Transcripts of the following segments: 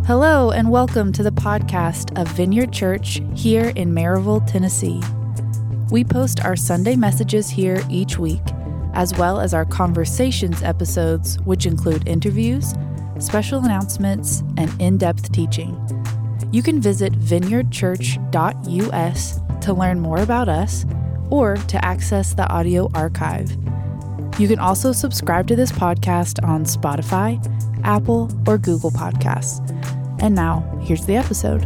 Hello and welcome to the podcast of Vineyard Church here in Maryville, Tennessee. We post our Sunday messages here each week, as well as our conversations episodes, which include interviews, special announcements, and in-depth teaching. You can visit vineyardchurch.us to learn more about us or to access the audio archive. You can also subscribe to this podcast on Spotify, Apple, or Google Podcasts. And now, here's the episode.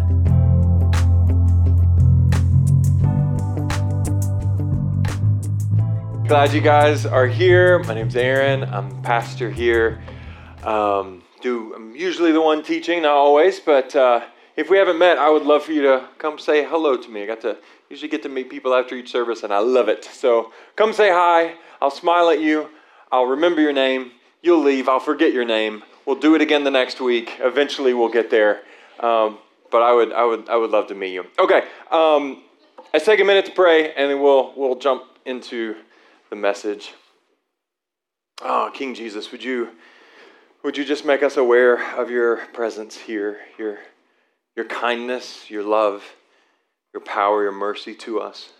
Glad you guys are here. My name's Aaron. I'm pastor here. I'm usually the one teaching, not always, but if we haven't met, I would love for you to come say hello to me. I usually get to meet people after each service, and I love it. So come say hi. I'll smile at you. I'll remember your name. You'll leave. I'll forget your name. We'll do it again the next week. Eventually, we'll get there. But I would love to meet you. Okay. Let's take a minute to pray, and then we'll jump into the message. Oh, King Jesus, would you just make us aware of your presence here, your kindness, your love, your power, your mercy to us?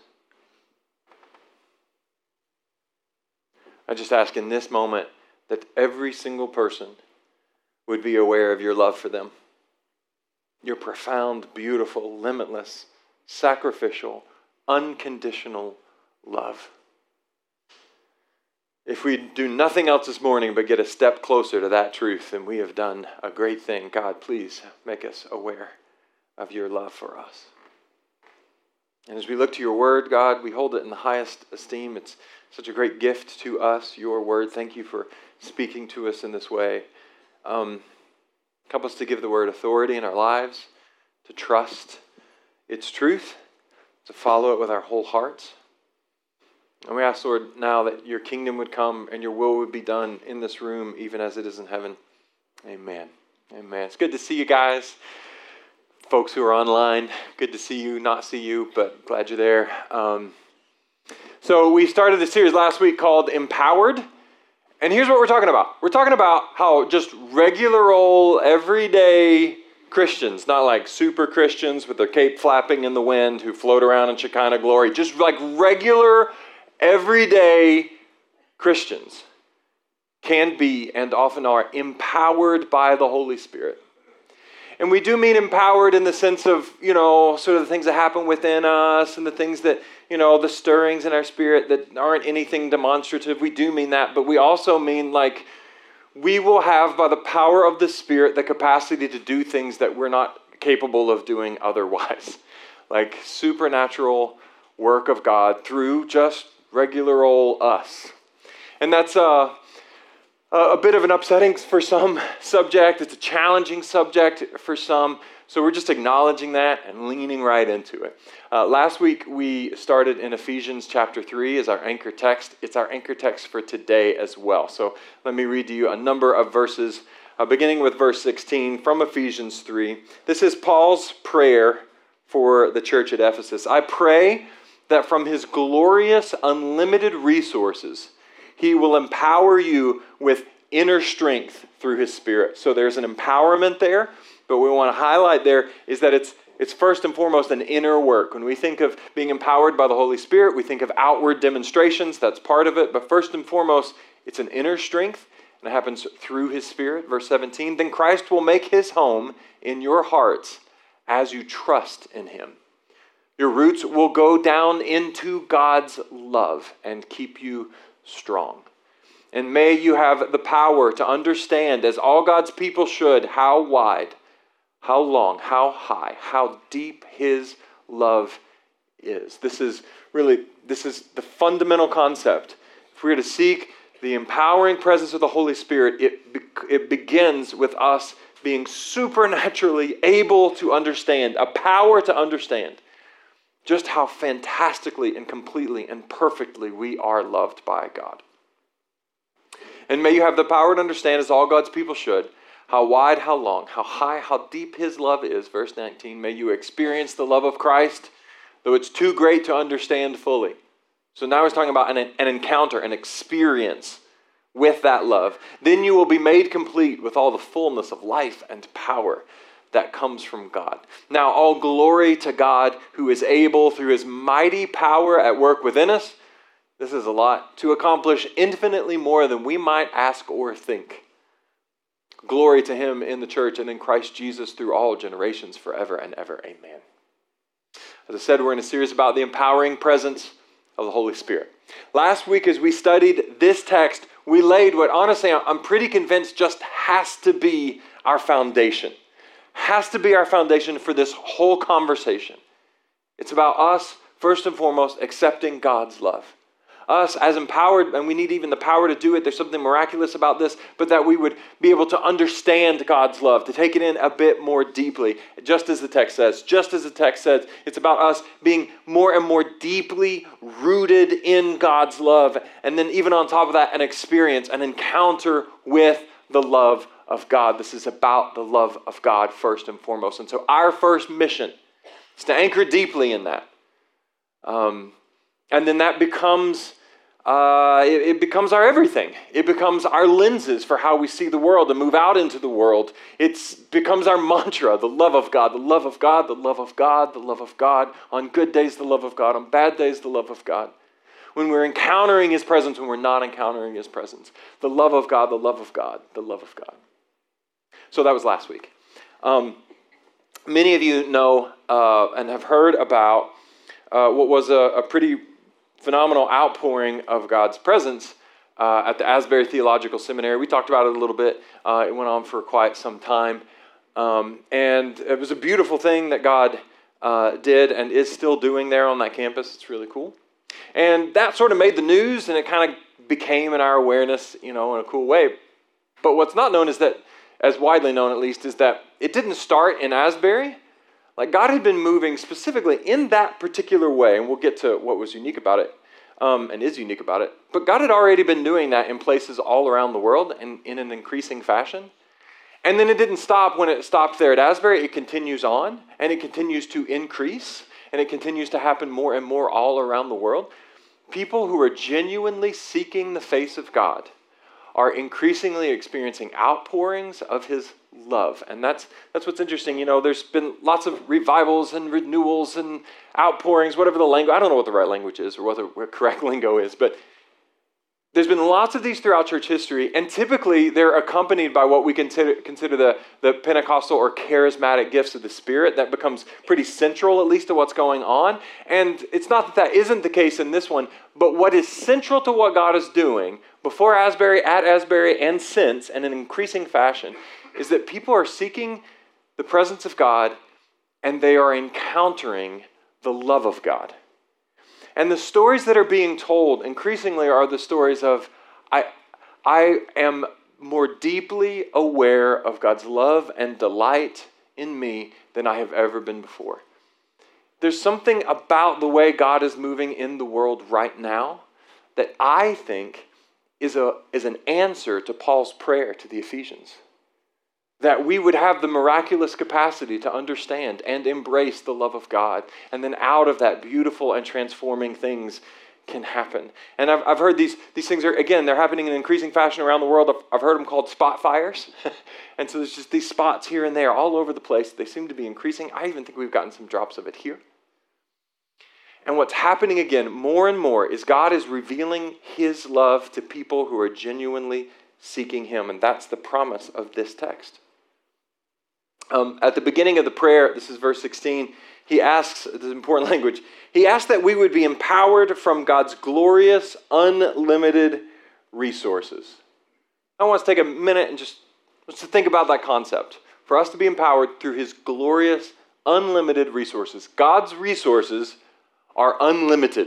I just ask in this moment that every single person would be aware of your love for them. Your profound, beautiful, limitless, sacrificial, unconditional love. If we do nothing else this morning but get a step closer to that truth, then we have done a great thing. God, please make us aware of your love for us. And as we look to your word, God, we hold it in the highest esteem. It's such a great gift to us, your word. Thank you for speaking to us in this way. Help us to give the word authority in our lives, to trust its truth, to follow it with our whole hearts. And we ask, Lord, now that your kingdom would come and your will would be done in this room, even as it is in heaven. Amen. Amen. It's good to see you guys. Folks who are online, good to see you, not see you, but glad you're there. So we started this series last week called Empowered. And here's what we're talking about. We're talking about how just regular old, everyday Christians, not like super Christians with their cape flapping in the wind who float around in Shekinah glory, just like regular, everyday Christians can be and often are empowered by the Holy Spirit. And we do mean empowered in the sense of, sort of the things that happen within us and the things that, the stirrings in our spirit that aren't anything demonstrative. We do mean that, but we also mean like we will have, by the power of the Spirit, the capacity to do things that we're not capable of doing otherwise. Like supernatural work of God through just regular old us. And that's a bit of an upsetting for some subject. It's a challenging subject for some. So we're just acknowledging that and leaning right into it. Last week we started in Ephesians chapter 3 as our anchor text. It's our anchor text for today as well. So let me read to you a number of verses, beginning with verse 16 from Ephesians 3. This is Paul's prayer for the church at Ephesus. I pray that from his glorious, unlimited resources, he will empower you with inner strength through his Spirit. So there's an empowerment there, but what we want to highlight there is that it's first and foremost an inner work. When we think of being empowered by the Holy Spirit, we think of outward demonstrations. That's part of it. But first and foremost, it's an inner strength, and it happens through his Spirit. Verse 17, then Christ will make his home in your hearts as you trust in him. Your roots will go down into God's love and keep you strong. And may you have the power to understand, as all God's people should, how wide, how long, how high, how deep his love is. This is the fundamental concept. If we are to seek the empowering presence of the Holy Spirit, it begins with us being supernaturally able to understand, a power to understand just how fantastically and completely and perfectly we are loved by God. And may you have the power to understand, as all God's people should, how wide, how long, how high, how deep his love is. Verse 19, may you experience the love of Christ, though it's too great to understand fully. So now he's talking about an encounter, an experience with that love. Then you will be made complete with all the fullness of life and power that comes from God. Now, all glory to God who is able, through his mighty power at work within us, this is a lot, to accomplish infinitely more than we might ask or think. Glory to him in the church and in Christ Jesus through all generations, forever and ever. Amen. As I said, we're in a series about the empowering presence of the Holy Spirit. Last week, as we studied this text, we laid what, honestly, I'm pretty convinced just has to be our foundation. Has to be our foundation for this whole conversation. It's about us, first and foremost, accepting God's love. Us as empowered, and we need even the power to do it. There's something miraculous about this, but that we would be able to understand God's love, to take it in a bit more deeply, just as the text says. Just as the text says, it's about us being more and more deeply rooted in God's love, and then even on top of that, an experience, an encounter with the love of God. This is about the love of God first and foremost. And so our first mission is to anchor deeply in that. And then that becomes... it becomes our everything. It becomes our lenses for how we see the world and move out into the world. It becomes our mantra, the love of God, the love of God, the love of God, the love of God. On good days, the love of God. On bad days, the love of God. When we're encountering his presence, when we're not encountering his presence. The love of God, the love of God, the love of God. So that was last week. Many of you know and have heard about what was a pretty phenomenal outpouring of God's presence at the Asbury Theological Seminary. We talked about it a little bit. It went on for quite some time. And it was a beautiful thing that God did and is still doing there on that campus. It's really cool. And that sort of made the news, and it kind of became in our awareness, in a cool way. But what's not known is that, as widely known at least, is that it didn't start in Asbury. Like, God had been moving specifically in that particular way, and we'll get to what was unique about it, and is unique about it. But God had already been doing that in places all around the world and in an increasing fashion. And then it didn't stop when it stopped there at Asbury. It continues on, and it continues to increase, and it continues to happen more and more all around the world. People who are genuinely seeking the face of God are increasingly experiencing outpourings of his love. And that's what's interesting. There's been lots of revivals and renewals and outpourings, whatever the language, I don't know what the right language is or what the correct lingo is, but there's been lots of these throughout church history, and typically they're accompanied by what we consider the Pentecostal or charismatic gifts of the Spirit. That becomes pretty central, at least, to what's going on. And it's not that isn't the case in this one, but what is central to what God is doing before Asbury, at Asbury, and since, and in increasing fashion, is that people are seeking the presence of God, and they are encountering the love of God. And the stories that are being told increasingly are the stories of, I am more deeply aware of God's love and delight in me than I have ever been before. There's something about the way God is moving in the world right now that I think is an answer to Paul's prayer to the Ephesians. That we would have the miraculous capacity to understand and embrace the love of God. And then out of that, beautiful and transforming things can happen. And I've heard these things are, again, they're happening in increasing fashion around the world. I've heard them called spot fires. And so there's just these spots here and there all over the place. They seem to be increasing. I even think we've gotten some drops of it here. And what's happening again, more and more, is God is revealing his love to people who are genuinely seeking him. And that's the promise of this text. At the beginning of the prayer, this is verse 16, he asks, this is important language, he asks that we would be empowered from God's glorious, unlimited resources. I want us to take a minute and just to think about that concept. For us to be empowered through his glorious, unlimited resources. God's resources are unlimited.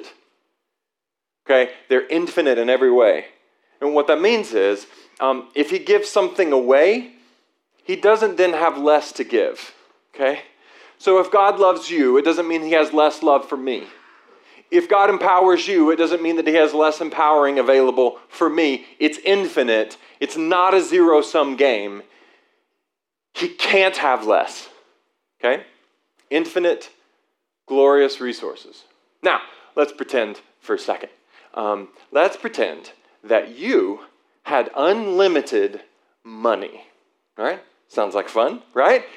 Okay? They're infinite in every way. And what that means is, if he gives something away, he doesn't then have less to give, okay? So if God loves you, it doesn't mean he has less love for me. If God empowers you, it doesn't mean that he has less empowering available for me. It's infinite. It's not a zero-sum game. He can't have less, okay? Infinite, glorious resources. Now, let's pretend for a second. Let's pretend that you had unlimited money, all right? Sounds like fun, right?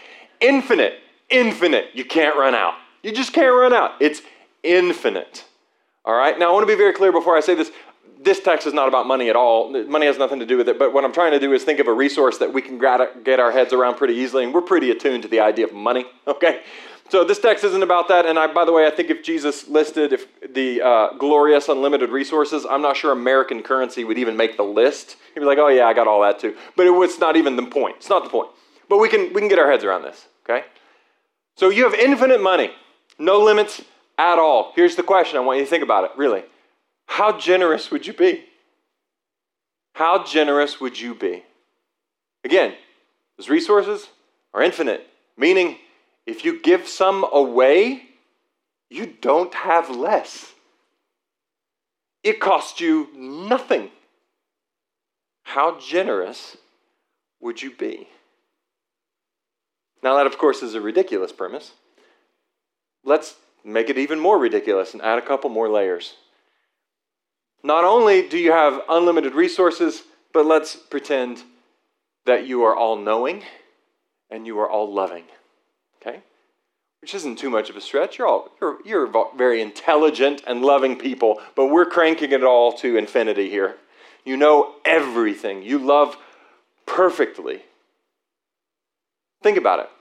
infinite. Infinite. You can't run out. You just can't run out. It's infinite. All right? Now, I want to be very clear before I say this. This text is not about money at all. Money has nothing to do with it. But what I'm trying to do is think of a resource that we can get our heads around pretty easily. And we're pretty attuned to the idea of money. Okay? So this text isn't about that. And by the way, I think if Jesus listed the glorious unlimited resources, I'm not sure American currency would even make the list. He'd be like, oh yeah, I got all that too. But it's not even the point. It's not the point. But we can get our heads around this. Okay? So you have infinite money. No limits at all. Here's the question. I want you to think about it, really. How generous would you be? How generous would you be? Again, those resources are infinite, meaning if you give some away, you don't have less. It costs you nothing. How generous would you be? Now that, of course, is a ridiculous premise. Let's make it even more ridiculous and add a couple more layers. Not only do you have unlimited resources, but let's pretend that you are all-knowing and you are all-loving. Okay? Which isn't too much of a stretch. You're very intelligent and loving people, but we're cranking it all to infinity here. You know everything. You love perfectly. Think about it.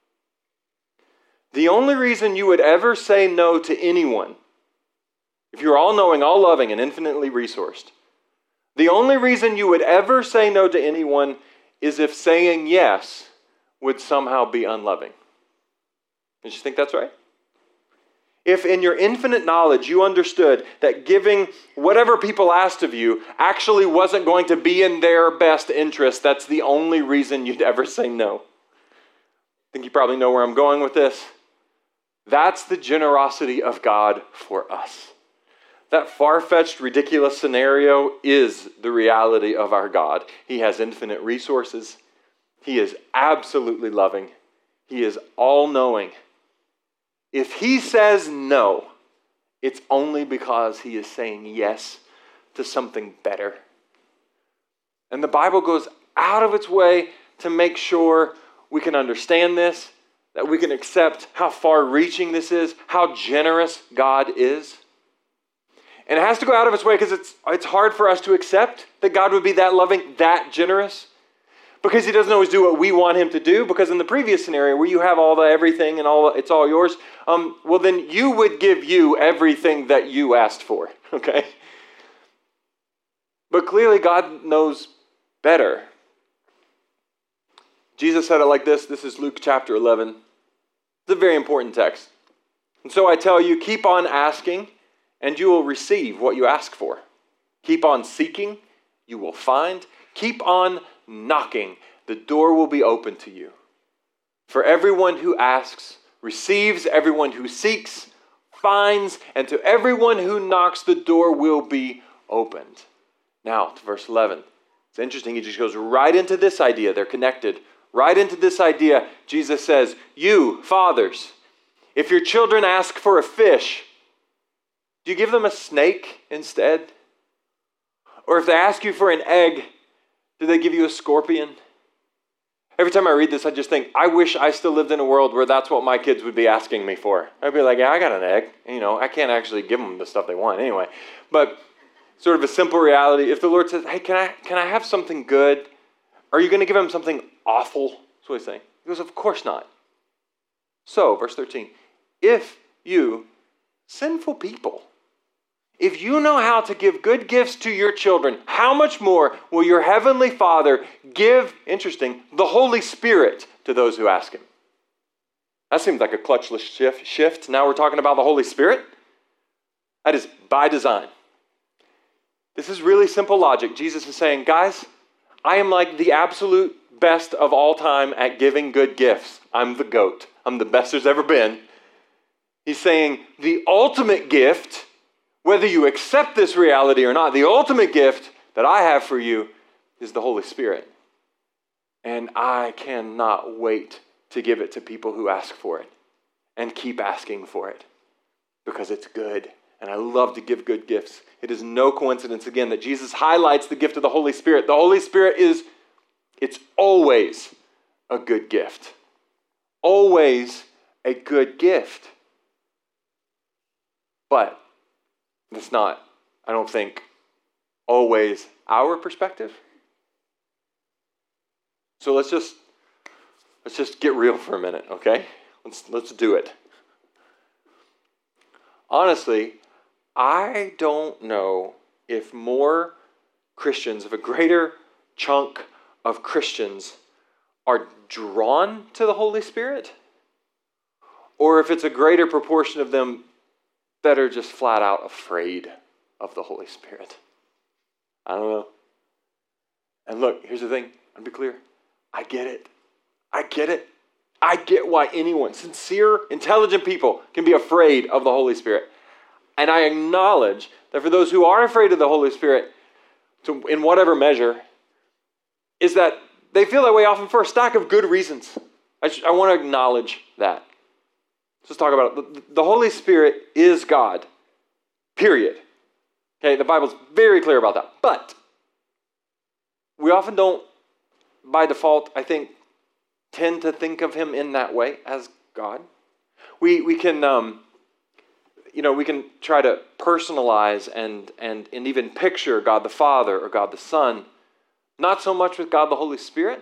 The only reason you would ever say no to anyone, if you're all-knowing, all-loving, and infinitely resourced, the only reason you would ever say no to anyone is if saying yes would somehow be unloving. Did you think that's right? If in your infinite knowledge you understood that giving whatever people asked of you actually wasn't going to be in their best interest, that's the only reason you'd ever say no. I think you probably know where I'm going with this. That's the generosity of God for us. That far-fetched, ridiculous scenario is the reality of our God. He has infinite resources. He is absolutely loving. He is all-knowing. If he says no, it's only because he is saying yes to something better. And the Bible goes out of its way to make sure we can understand this, that we can accept how far-reaching this is, how generous God is. And it has to go out of its way because it's hard for us to accept that God would be that loving, that generous. Because he doesn't always do what we want him to do. Because in the previous scenario where you have all the everything and it's all yours, well then you would give you everything that you asked for. Okay? But clearly God knows better. Jesus said it like this. This is Luke chapter 11. It's a very important text. And so I tell you, keep on asking, and you will receive what you ask for. Keep on seeking, you will find. Keep on knocking, the door will be open to you. For everyone who asks receives, everyone who seeks finds, and to everyone who knocks, the door will be opened. Now, to verse 11. It's interesting, he just goes right into this idea. They're connected. Right into this idea, Jesus says, you, fathers, if your children ask for a fish, do you give them a snake instead? Or if they ask you for an egg, do they give you a scorpion? Every time I read this, I just think, I wish I still lived in a world where that's what my kids would be asking me for. I'd be like, yeah, I got an egg. I can't actually give them the stuff they want anyway. But sort of a simple reality, if the Lord says, hey, can I have something good? Are you going to give him something awful? That's what he's saying. He goes, of course not. So, verse 13, if you, sinful people, if you know how to give good gifts to your children, how much more will your heavenly Father give, interesting, the Holy Spirit to those who ask him? That seems like a clutchless shift. Now we're talking about the Holy Spirit. That is by design. This is really simple logic. Jesus is saying, guys, I am like the absolute best of all time at giving good gifts. I'm the GOAT. I'm the best there's ever been. He's saying the ultimate gift, whether you accept this reality or not, the ultimate gift that I have for you is the Holy Spirit. And I cannot wait to give it to people who ask for it and keep asking for it because it's good. And I love to give good gifts. It is no coincidence, again, that Jesus highlights the gift of the Holy Spirit. The Holy Spirit it's always a good gift. always a good gift. But it's not, I don't think, always our perspective. So let's just get real for a minute, okay? Let's do it. Honestly, I don't know if more Christians, if a greater chunk of Christians are drawn to the Holy Spirit, or if it's a greater proportion of them that are just flat out afraid of the Holy Spirit. I don't know. And look, here's the thing. I'll be clear. I get it. I get why anyone, sincere, intelligent people, can be afraid of the Holy Spirit. And I acknowledge that for those who are afraid of the Holy Spirit, in whatever measure, is that they feel that way often for a stack of good reasons. I want to acknowledge that. Let's talk about it. The Holy Spirit is God, period. Okay, the Bible's very clear about that. But we often don't, by default, I think, tend to think of him in that way as God. We can we can try to personalize and even picture God the Father or God the Son, not so much with God the Holy Spirit.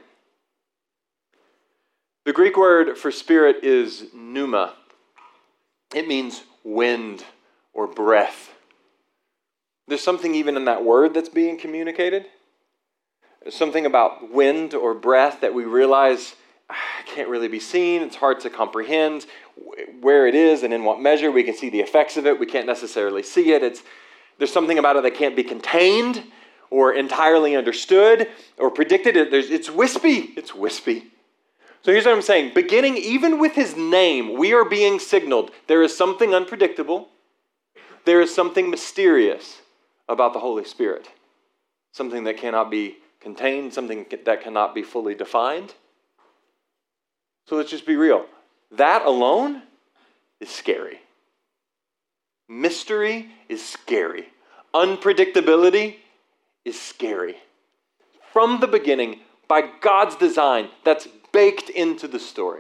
The Greek word for spirit is pneuma. It means wind or breath. There's something even in that word that's being communicated. There's something about wind or breath that we realize can't really be seen. It's hard to comprehend where it is and in what measure. We can see the effects of it. We can't necessarily see it. There's something about it that can't be contained or entirely understood or predicted. It's wispy. It's wispy. So here's what I'm saying. Beginning even with his name, we are being signaled. There is something unpredictable. There is something mysterious about the Holy Spirit. Something that cannot be contained, something that cannot be fully defined. So let's just be real. That alone is scary. Mystery is scary. Unpredictability is scary. From the beginning, by God's design, that's baked into the story.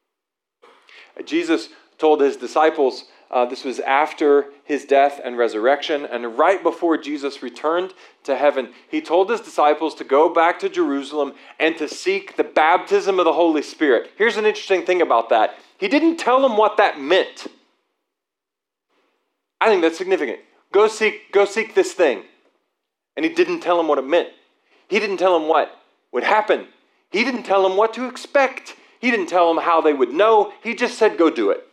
Jesus told his disciples, this was after his death and resurrection, and right before Jesus returned to heaven, he told his disciples to go back to Jerusalem and to seek the baptism of the Holy Spirit. Here's an interesting thing about that. He didn't tell them what that meant. I think that's significant. Go seek this thing. And he didn't tell them what it meant. He didn't tell them what would happen. He didn't tell them what to expect. He didn't tell them how they would know. He just said, go do it.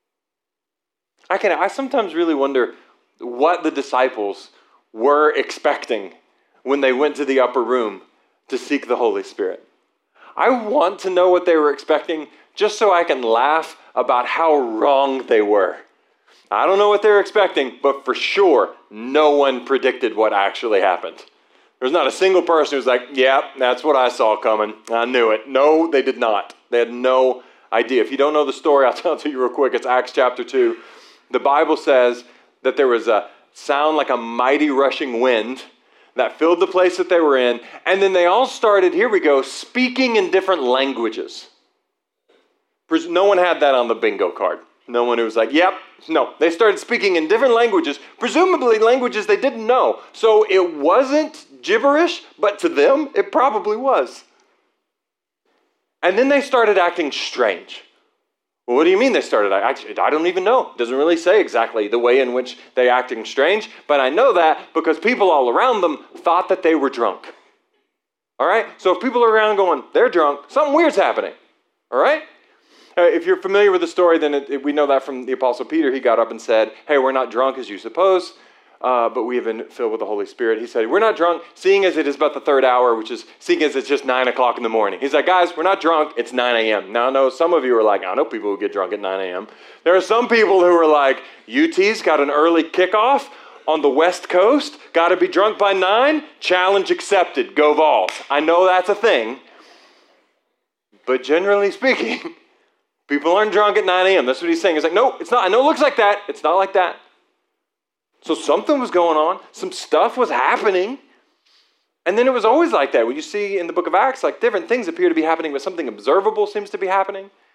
I sometimes really wonder what the disciples were expecting when they went to the upper room to seek the Holy Spirit. I want to know what they were expecting just so I can laugh about how wrong they were. I don't know what they were expecting, but for sure, no one predicted what actually happened. There's not a single person who's like, yeah, that's what I saw coming. I knew it. No, they did not. They had no idea. If you don't know the story, I'll tell it to you real quick. It's Acts chapter 2. The Bible says that there was a sound like a mighty rushing wind that filled the place that they were in. And then they all started, here we go, speaking in different languages. No one had that on the bingo card. No one who was like, yep, no. They started speaking in different languages, presumably languages they didn't know. So it wasn't gibberish, but to them, it probably was. And then they started acting strange. Well, what do you mean they started? I don't even know. It doesn't really say exactly the way in which they're acting strange, but I know that because people all around them thought that they were drunk. All right? So if people are around going, they're drunk, something weird's happening. All right? If you're familiar with the story, then we know that from the Apostle Peter. He got up and said, hey, we're not drunk as you suppose, but we have been filled with the Holy Spirit. He said, we're not drunk, seeing as it is about the third hour, which is seeing as it's just 9 o'clock in the morning. He's like, guys, we're not drunk. It's 9 a.m. Now, I know some of you are like, I know people who get drunk at 9 a.m. There are some people who are like, UT's got an early kickoff on the West Coast. Got to be drunk by 9. Challenge accepted. Go Vols. I know that's a thing. But generally speaking, people aren't drunk at 9 a.m. That's what he's saying. He's like, no, it's not. I know it looks like that. It's not like that. So something was going on. Some stuff was happening. And then it was always like that. When you see in the book of Acts, like different things appear to be happening, but something observable seems to be happening.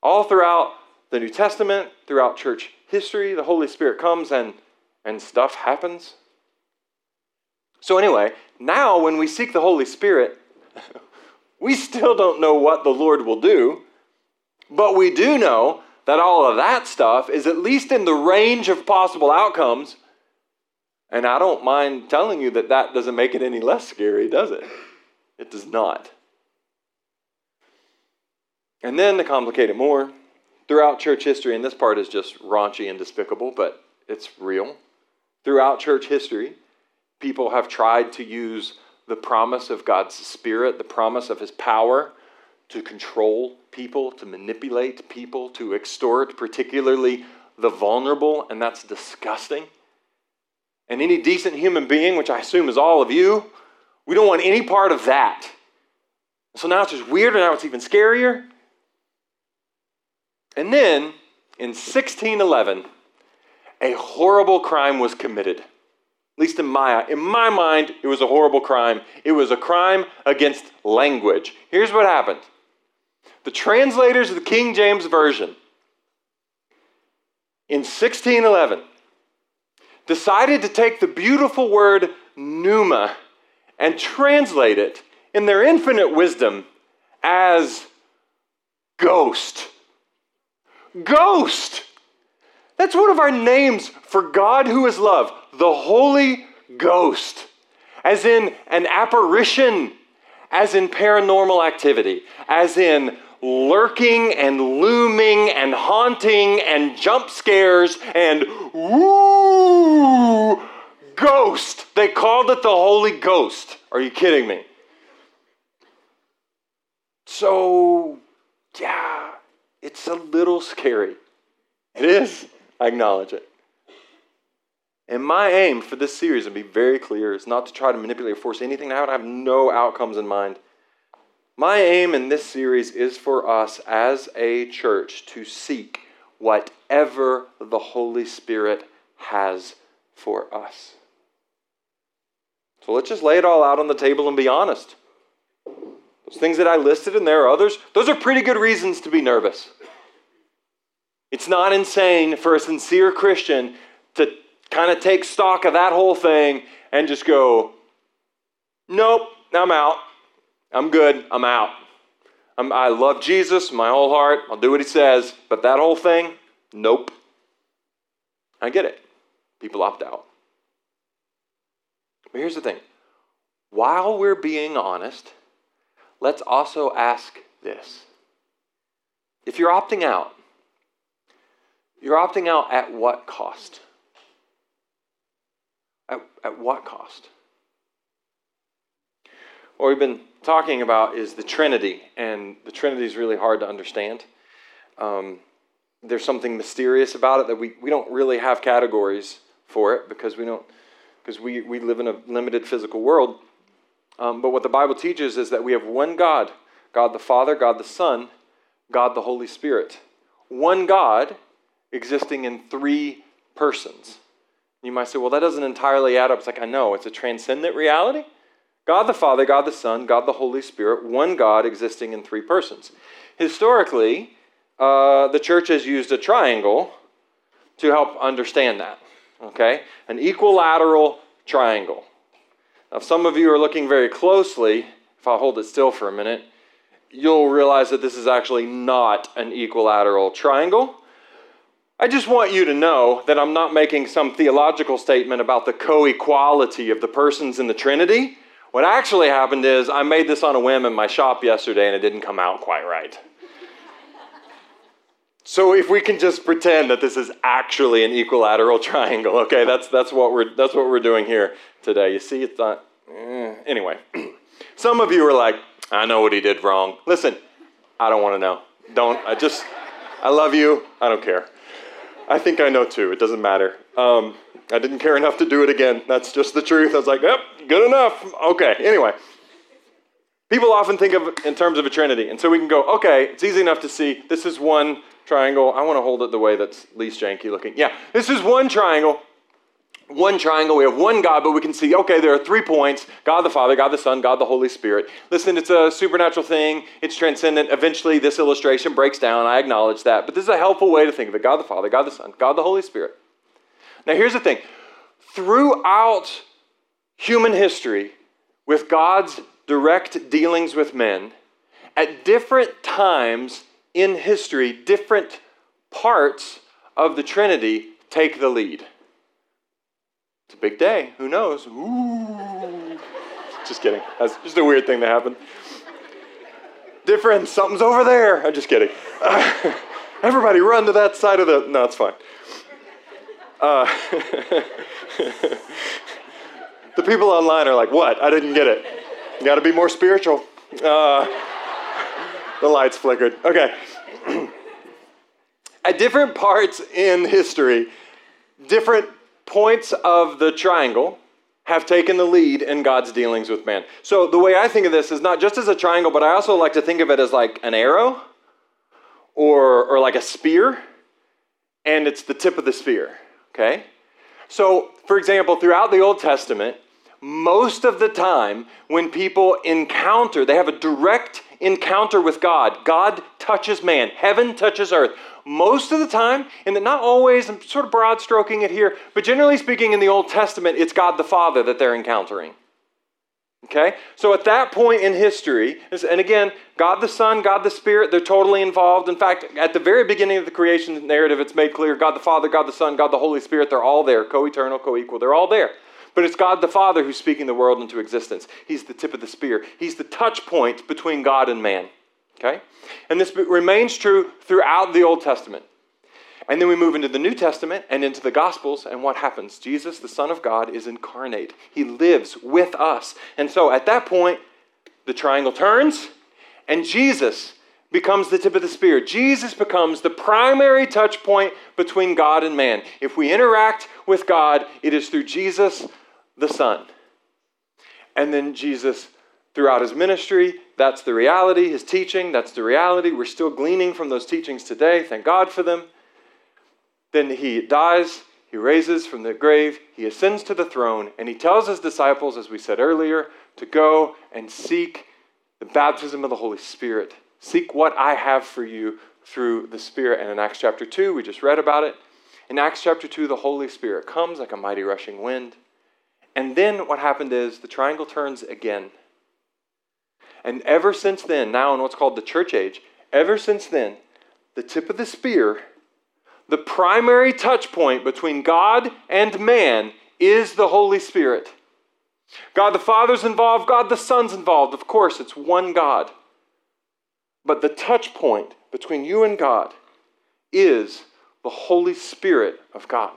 All throughout the New Testament, throughout church history, the Holy Spirit comes and stuff happens. So anyway, now when we seek the Holy Spirit, we still don't know what the Lord will do, but we do know that all of that stuff is at least in the range of possible outcomes. And I don't mind telling you that that doesn't make it any less scary, does it? It does not. And then to complicate it more, throughout church history, and this part is just raunchy and despicable, but it's real. Throughout church history, people have tried to use the promise of God's Spirit, the promise of His power, to control people, to manipulate people, to extort particularly the vulnerable, and that's disgusting. And any decent human being, which I assume is all of you, we don't want any part of that. So now it's just weird, and now it's even scarier. And then, in 1611, a horrible crime was committed. At least in my mind, it was a horrible crime. It was a crime against language. Here's what happened. The translators of the King James Version in 1611 decided to take the beautiful word pneuma and translate it in their infinite wisdom as ghost. Ghost! That's one of our names for God who is love, the Holy Ghost, as in an apparition, as in paranormal activity, as in lurking and looming and haunting and jump scares and woo, ghost. They called it the Holy Ghost. Are you kidding me? So, yeah, it's a little scary. It is. I acknowledge it. And my aim for this series, and be very clear, is not to try to manipulate or force anything to happen. I have no outcomes in mind. My aim in this series is for us as a church to seek whatever the Holy Spirit has for us. So let's just lay it all out on the table and be honest. Those things that I listed, and there are others, those are pretty good reasons to be nervous. It's not insane for a sincere Christian to kind of take stock of that whole thing and just go, nope, I'm out. I'm good. I'm out. I love Jesus, my whole heart. I'll do what He says. But that whole thing, nope. I get it. People opt out. But here's the thing. While we're being honest, let's also ask this. If you're opting out at what cost? At what cost? What we've been talking about is the Trinity, and the Trinity is really hard to understand. There's something mysterious about it that we don't really have categories for it because we live in a limited physical world. But what the Bible teaches is that we have one God, God the Father, God the Son, God the Holy Spirit. One God existing in three persons. You might say, well, that doesn't entirely add up. It's like, I know, it's a transcendent reality. God the Father, God the Son, God the Holy Spirit, one God existing in three persons. Historically, the church has used a triangle to help understand that, okay? An equilateral triangle. Now, if some of you are looking very closely, if I hold it still for a minute, you'll realize that this is actually not an equilateral triangle. I just want you to know that I'm not making some theological statement about the co-equality of the persons in the Trinity. What actually happened is I made this on a whim in my shop yesterday and it didn't come out quite right. So if we can just pretend that this is actually an equilateral triangle, okay, that's what we're doing here today. You see, it's not. Anyway, some of you are like, I know what he did wrong. Listen, I don't want to know. I love you. I don't care. I think I know too. It doesn't matter. I didn't care enough to do it again. That's just the truth. I was like, yep, good enough. Okay, anyway. People often think of it in terms of a trinity. And so we can go, okay, it's easy enough to see. This is one triangle. I want to hold it the way that's least janky looking. Yeah, this is one triangle. one triangle, we have one God, but we can see, okay, there are 3 points: God the Father, God the Son, God the Holy Spirit. Listen, it's a supernatural thing. It's transcendent. Eventually, this illustration breaks down. I acknowledge that. But this is a helpful way to think of it: God the Father, God the Son, God the Holy Spirit. Now, here's the thing. Throughout human history, with God's direct dealings with men, at different times in history, different parts of the Trinity take the lead. It's a big day. Who knows? Ooh. Just kidding. That's just a weird thing that happened. Different. Something's over there. I'm just kidding. Everybody run to that side of the... No, it's fine. The people online are like, what? I didn't get it. You got to be more spiritual. The lights flickered. Okay. At different parts in history, different points of the triangle have taken the lead in God's dealings with man. So the way I think of this is not just as a triangle, but I also like to think of it as like an arrow or like a spear, and it's the tip of the spear, okay? So, for example, throughout the Old Testament, most of the time when people encounter, they have a direct encounter with God. God touches man. Heaven touches earth. Most of the time, and not always, I'm sort of broad stroking it here, but generally speaking in the Old Testament, it's God the Father that they're encountering. Okay? So at that point in history, and again, God the Son, God the Spirit, they're totally involved. In fact, at the very beginning of the creation narrative, it's made clear God the Father, God the Son, God the Holy Spirit, they're all there, co-eternal, co-equal, they're all there. But it's God the Father who's speaking the world into existence. He's the tip of the spear. He's the touch point between God and man. Okay? And this remains true throughout the Old Testament. And then we move into the New Testament and into the Gospels, and what happens? Jesus, the Son of God, is incarnate. He lives with us. And so at that point, the triangle turns, and Jesus becomes the tip of the spear. Jesus becomes the primary touch point between God and man. If we interact with God, it is through Jesus, the Son. And then Jesus, throughout his ministry, that's the reality. His teaching, that's the reality. We're still gleaning from those teachings today. Thank God for them. Then he dies, he raises from the grave, he ascends to the throne, and he tells his disciples, as we said earlier, to go and seek the baptism of the Holy Spirit. Seek what I have for you through the Spirit. And in Acts chapter 2, we just read about it. In Acts chapter 2, the Holy Spirit comes like a mighty rushing wind. And then what happened is the triangle turns again. And ever since then, now in what's called the church age, ever since then, the tip of the spear, the primary touch point between God and man, is the Holy Spirit. God the Father's involved, God the Son's involved. Of course, it's one God. But the touch point between you and God is the Holy Spirit of God.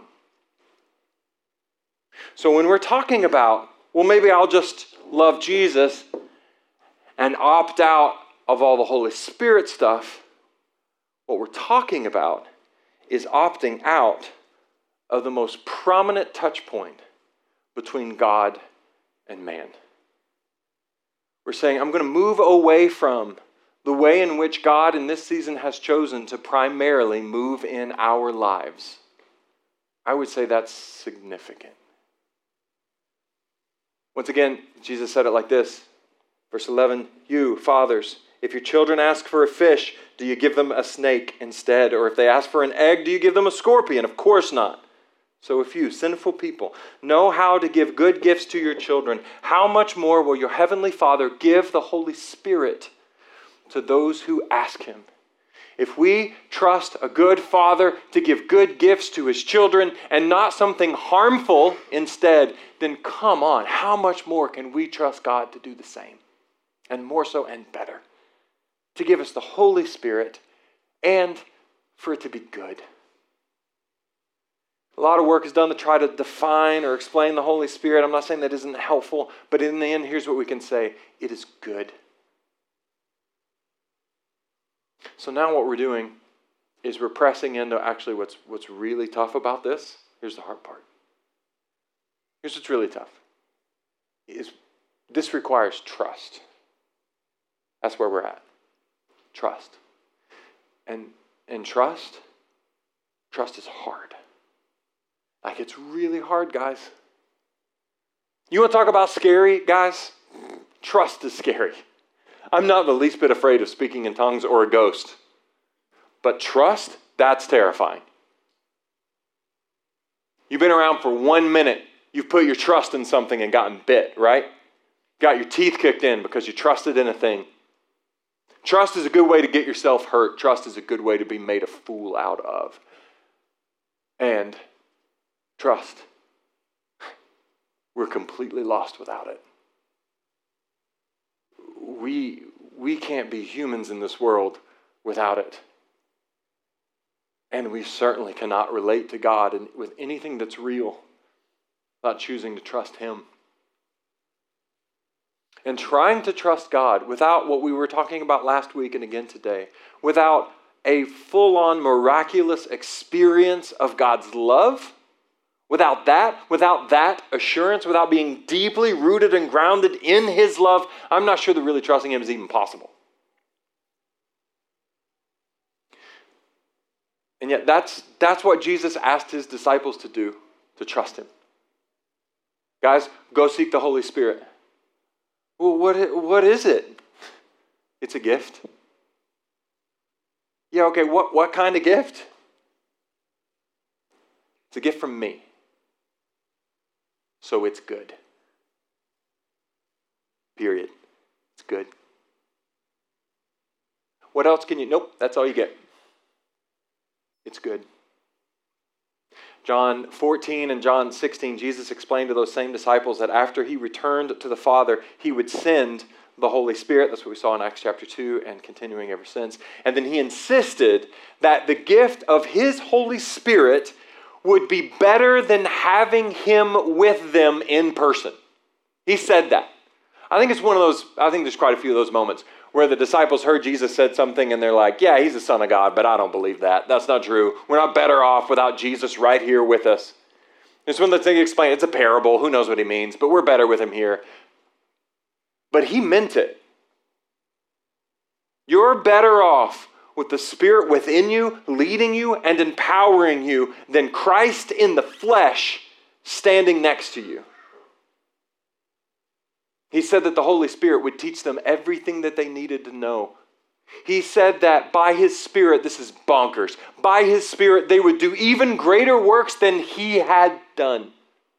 So when we're talking about, well, maybe I'll just love Jesus and opt out of all the Holy Spirit stuff, what we're talking about is opting out of the most prominent touch point between God and man. We're saying, I'm going to move away from the way in which God in this season has chosen to primarily move in our lives. I would say that's significant. Once again, Jesus said it like this. Verse 11, you, fathers, if your children ask for a fish, do you give them a snake instead? Or if they ask for an egg, do you give them a scorpion? Of course not. So if you, sinful people, know how to give good gifts to your children, how much more will your heavenly Father give the Holy Spirit to those who ask him? If we trust a good father to give good gifts to his children and not something harmful instead, then come on, how much more can we trust God to do the same? And more so and better. To give us the Holy Spirit and for it to be good. A lot of work is done to try to define or explain the Holy Spirit. I'm not saying that isn't helpful, but in the end, here's what we can say. It is good. So now what we're doing is we're pressing into actually what's really tough about this. Here's the hard part. Here's what's really tough. This requires trust. That's where we're at. Trust. And trust is hard. Like, it's really hard, guys. You want to talk about scary, guys? Trust is scary. I'm not the least bit afraid of speaking in tongues or a ghost. But trust, that's terrifying. You've been around for 1 minute. You've put your trust in something and gotten bit, right? Got your teeth kicked in because you trusted in a thing. Trust is a good way to get yourself hurt. Trust is a good way to be made a fool out of. And trust, we're completely lost without it. We can't be humans in this world without it. And we certainly cannot relate to God with anything that's real without choosing to trust Him. And trying to trust God without what we were talking about last week and again today, without a full-on miraculous experience of God's love, without that assurance, without being deeply rooted and grounded in His love, I'm not sure that really trusting Him is even possible. And yet that's what Jesus asked His disciples to do, to trust Him. Guys, go seek the Holy Spirit. Well, what is it? It's a gift. Yeah, okay, what kind of gift? It's a gift from me. So it's good. Period. It's good. What else can you? Nope, that's all you get. It's good. John 14 and John 16, Jesus explained to those same disciples that after He returned to the Father, He would send the Holy Spirit. That's what we saw in Acts chapter 2 and continuing ever since. And then He insisted that the gift of His Holy Spirit would be better than having Him with them in person. He said that. I think there's quite a few of those moments where the disciples heard Jesus said something and they're like, yeah, He's the Son of God, but I don't believe that. That's not true. We're not better off without Jesus right here with us. It's when they explain it's a parable. Who knows what He means, but we're better with Him here. But He meant it. You're better off with the Spirit within you, leading you and empowering you than Christ in the flesh standing next to you. He said that the Holy Spirit would teach them everything that they needed to know. He said that by His Spirit, this is bonkers, by His Spirit they would do even greater works than He had done.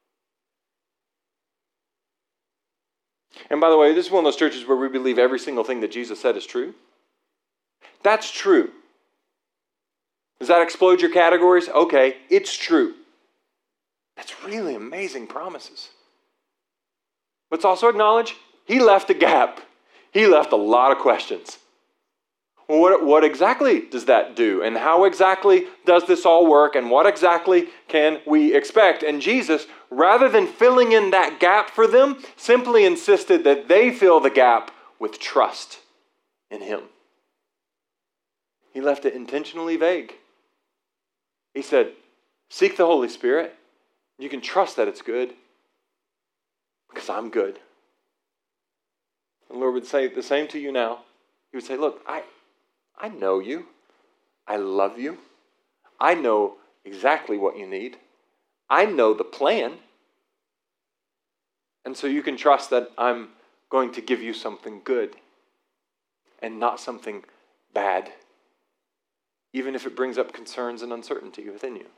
And by the way, this is one of those churches where we believe every single thing that Jesus said is true. That's true. Does that explode your categories? Okay, it's true. That's really amazing promises. Let's also acknowledge He left a gap. He left a lot of questions. Well, what exactly does that do? And how exactly does this all work? And what exactly can we expect? And Jesus, rather than filling in that gap for them, simply insisted that they fill the gap with trust in Him. He left it intentionally vague. He said, seek the Holy Spirit. You can trust that it's good. Because I'm good. And the Lord would say the same to you now. He would say, look, I know you. I love you. I know exactly what you need. I know the plan. And so you can trust that I'm going to give you something good and not something bad, even if it brings up concerns and uncertainty within you.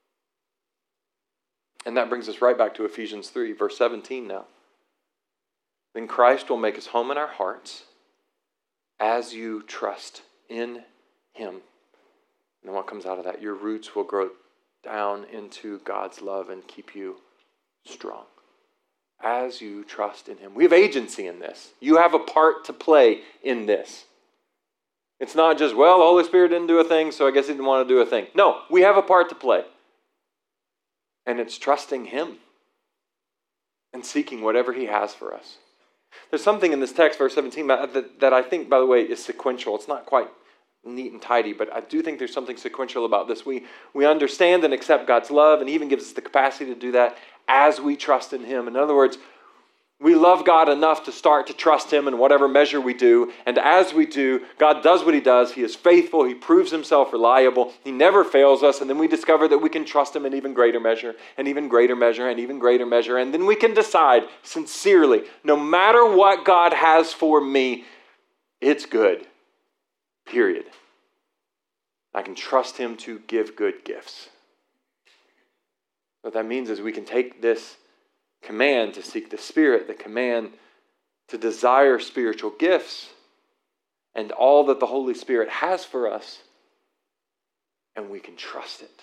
And that brings us right back to Ephesians 3, verse 17 now. Then Christ will make His home in our hearts as you trust in Him. And then what comes out of that? Your roots will grow down into God's love and keep you strong. As you trust in Him. We have agency in this. You have a part to play in this. It's not just, well, the Holy Spirit didn't do a thing, so I guess He didn't want to do a thing. No, we have a part to play. And it's trusting Him and seeking whatever He has for us. There's something in this text, verse 17, that I think, by the way, is sequential. It's not quite neat and tidy, but I do think there's something sequential about this. We understand and accept God's love, and He even gives us the capacity to do that as we trust in Him. In other words, We love God enough to start to trust him in whatever measure we do. And as we do, God does what he does. He is faithful. He proves himself reliable. He never fails us. And then we discover that we can trust him in even greater measure, and even greater measure, and even greater measure. And then we can decide sincerely, no matter what God has for me, it's good. Period. I can trust him to give good gifts. What that means is we can take this command to seek the Spirit, the command to desire spiritual gifts, and all that the Holy Spirit has for us, and we can trust it.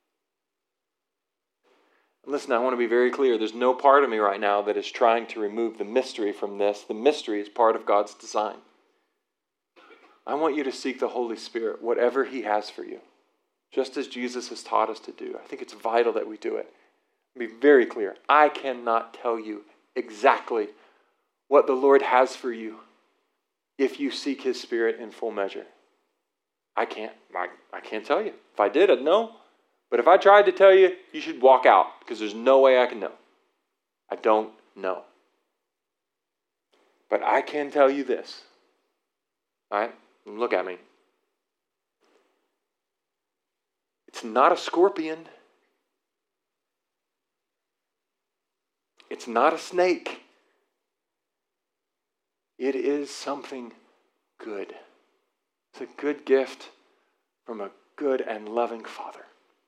Listen, I want to be very clear. There's no part of me right now that is trying to remove the mystery from this. The mystery is part of God's design. I want you to seek the Holy Spirit, whatever he has for you, just as Jesus has taught us to do. I think it's vital that we do it. Be very clear. I cannot tell you exactly what the Lord has for you if you seek his Spirit in full measure. I can't tell you. If I did, I'd know. But if I tried to tell you, you should walk out, because there's no way I can know. I don't know. But I can tell you this. All right? Look at me. It's not a scorpion. It's not a snake. It is something good. It's a good gift from a good and loving Father.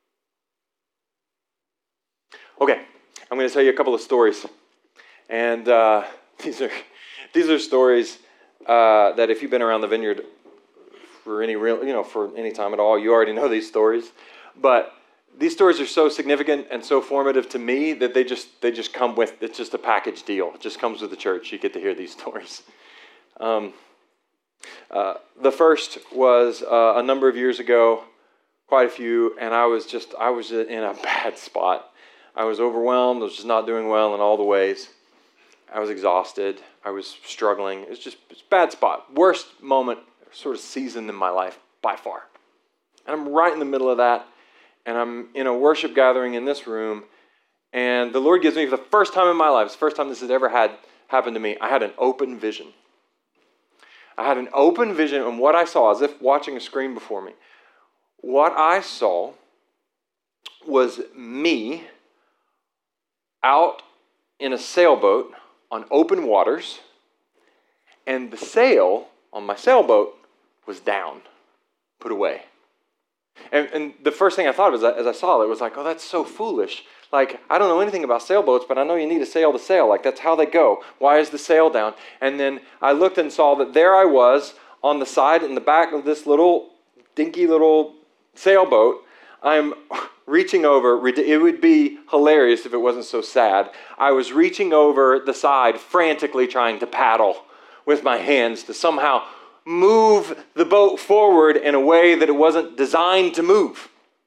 Okay, I'm going to tell you a couple of stories. And these are stories that if you've been around the vineyard for any time at all, you already know these stories. But these stories are so significant and so formative to me that they just come with, it's just a package deal. It just comes with the church. You get to hear these stories. The first was a number of years ago, quite a few, and I was in a bad spot. I was overwhelmed. I was just not doing well in all the ways. I was exhausted. I was struggling. It's a bad spot. Worst moment, sort of season in my life by far. And I'm right in the middle of that. And I'm in a worship gathering in this room, and the Lord gives me, for the first time in my life, it's the first time this has ever happened to me, I had an open vision. I had an open vision, and what I saw, as if watching a screen before me, what I saw was me out in a sailboat on open waters, and the sail on my sailboat was down, put away. And the first thing I thought of as I saw it was like, oh, that's so foolish. Like, I don't know anything about sailboats, but I know you need a sail to sail. Like, that's how they go. Why is the sail down? And then I looked and saw that there I was on the side in the back of this little dinky little sailboat. I'm reaching over. It would be hilarious if it wasn't so sad. I was reaching over the side, frantically trying to paddle with my hands to somehow move the boat forward in a way that it wasn't designed to move.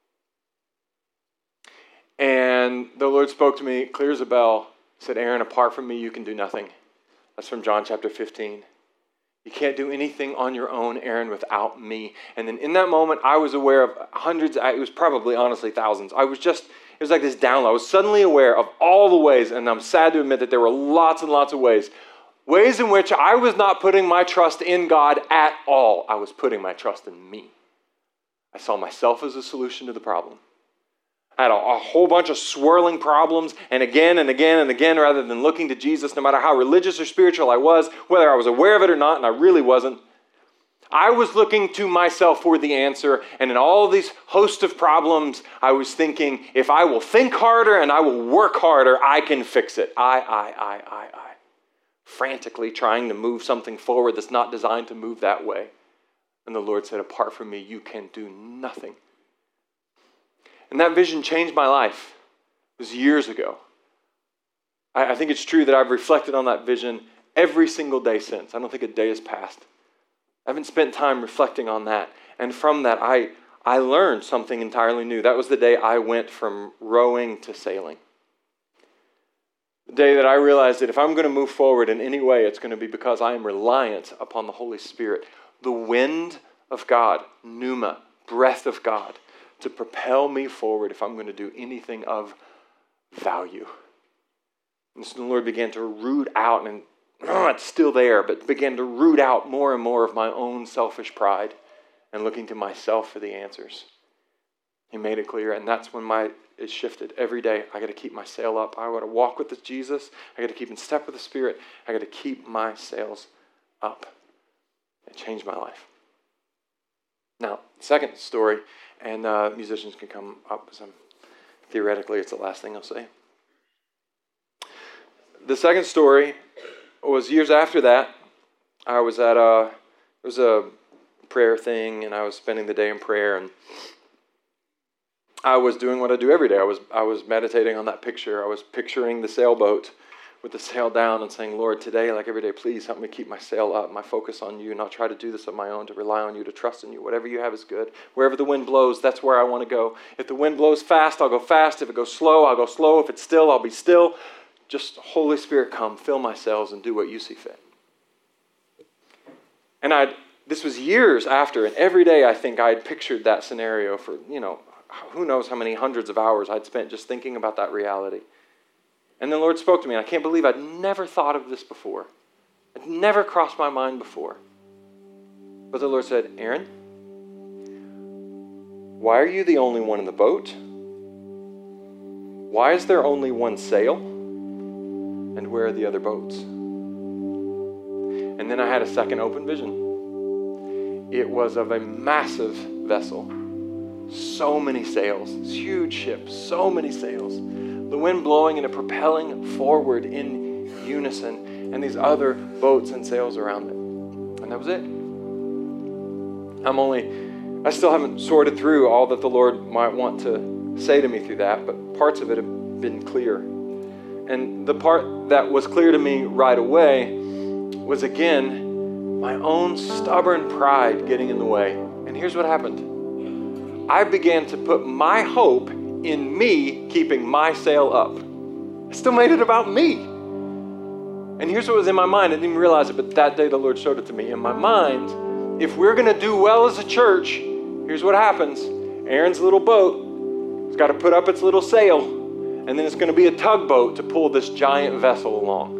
And the Lord spoke to me, clear as a bell, said, Aaron, apart from me, you can do nothing. That's from John chapter 15. You can't do anything on your own, Aaron, without me. And then in that moment, I was aware of hundreds, it was probably, honestly, thousands. It was like this download. I was suddenly aware of all the ways, and I'm sad to admit that there were lots and lots of ways in which I was not putting my trust in God at all. I was putting my trust in me. I saw myself as a solution to the problem. I had a whole bunch of swirling problems, and again and again and again, rather than looking to Jesus, no matter how religious or spiritual I was, whether I was aware of it or not, and I really wasn't, I was looking to myself for the answer, and in all these host of problems, I was thinking, if I will think harder and I will work harder, I can fix it. I. Frantically trying to move something forward that's not designed to move that way. And the Lord said, apart from me, you can do nothing. And that vision changed my life. It was years ago. I think it's true that I've reflected on that vision every single day since. I don't think a day has passed. I haven't spent time reflecting on that. And from that, I learned something entirely new. That was the day I went from rowing to sailing. The day that I realized that if I'm going to move forward in any way, it's going to be because I am reliant upon the Holy Spirit, the wind of God, pneuma, breath of God, to propel me forward if I'm going to do anything of value. And so the Lord began to root out, and it's still there, but began to root out more and more of my own selfish pride and looking to myself for the answers. He made it clear, and that's when it shifted. Every day, I got to keep my sail up. I got to walk with Jesus. I got to keep in step with the Spirit. I got to keep my sails up. It changed my life. Now, second story, and musicians can come up. Theoretically, it's the last thing I'll say. The second story was years after that. I was at it was a prayer thing, and I was spending the day in prayer, and I was doing what I do every day. I was meditating on that picture. I was picturing the sailboat with the sail down and saying, Lord, today, like every day, please help me keep my sail up, my focus on you, not try to do this on my own, to rely on you, to trust in you. Whatever you have is good. Wherever the wind blows, that's where I want to go. If the wind blows fast, I'll go fast. If it goes slow, I'll go slow. If it's still, I'll be still. Just Holy Spirit, come, fill my sails and do what you see fit. And this was years after, and every day I think I'd pictured that scenario for, who knows how many hundreds of hours I'd spent just thinking about that reality. And the Lord spoke to me, and I can't believe I'd never thought of this before. It never crossed my mind before. But the Lord said, Aaron, why are you the only one in the boat? Why is there only one sail? And where are the other boats? And then I had a second open vision. It was of a massive vessel. So many sails, huge ship, so many sails. The wind blowing and it propelling forward in unison, and these other boats and sails around it. And that was it. I still haven't sorted through all that the Lord might want to say to me through that, but parts of it have been clear. And the part that was clear to me right away was, again, my own stubborn pride getting in the way. And here's what happened. I began to put my hope in me keeping my sail up. I still made it about me. And here's what was in my mind. I didn't even realize it, but that day the Lord showed it to me. In my mind, if we're going to do well as a church, here's what happens. Aaron's little boat has got to put up its little sail, and then it's going to be a tugboat to pull this giant vessel along.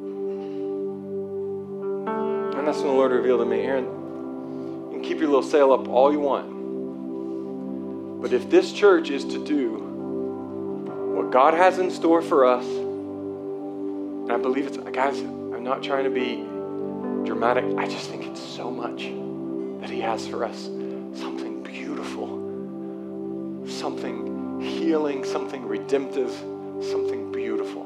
And that's when the Lord revealed to me, Aaron, you can keep your little sail up all you want. But if this church is to do what God has in store for us, and I believe it's, guys, I'm not trying to be dramatic. I just think it's so much that He has for us. Something beautiful, something healing, something redemptive, something beautiful.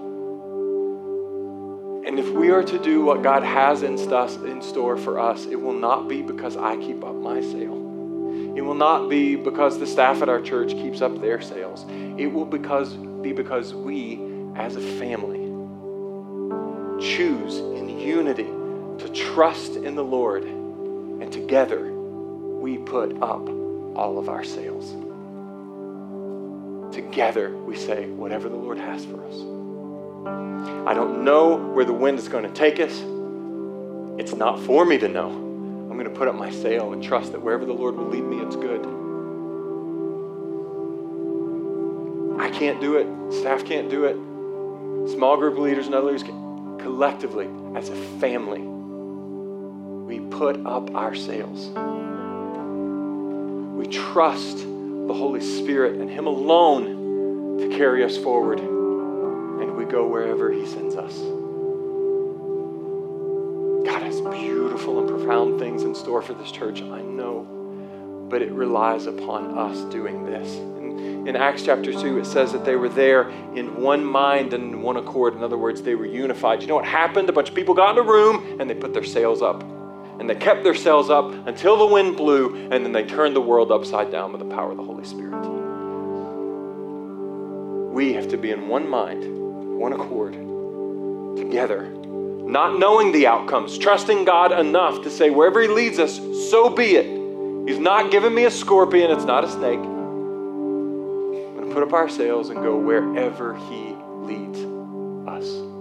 And if we are to do what God has in store for us, it will not be because I keep up my sail. It will not be because the staff at our church keeps up their sails. It will be because we, as a family, choose in unity to trust in the Lord, and together we put up all of our sails. Together we say, whatever the Lord has for us. I don't know where the wind is going to take us. It's not for me to know. I'm going to put up my sail and trust that wherever the Lord will lead me, it's good. I can't do it. Staff can't do it. Small group leaders and others can. Collectively, as a family, we put up our sails. We trust the Holy Spirit and Him alone to carry us forward, and we go wherever He sends us. God has beautiful and profound things in store for this church, I know, but it relies upon us doing this. In Acts chapter 2, it says that they were there in one mind and in one accord. In other words, they were unified. You know what happened? A bunch of people got in a room and they put their sails up. And they kept their sails up until the wind blew, and then they turned the world upside down with the power of the Holy Spirit. We have to be in one mind, one accord, together, not knowing the outcomes, trusting God enough to say, wherever He leads us, so be it. He's not giving me a scorpion, it's not a snake. I'm going to put up our sails and go wherever He leads us.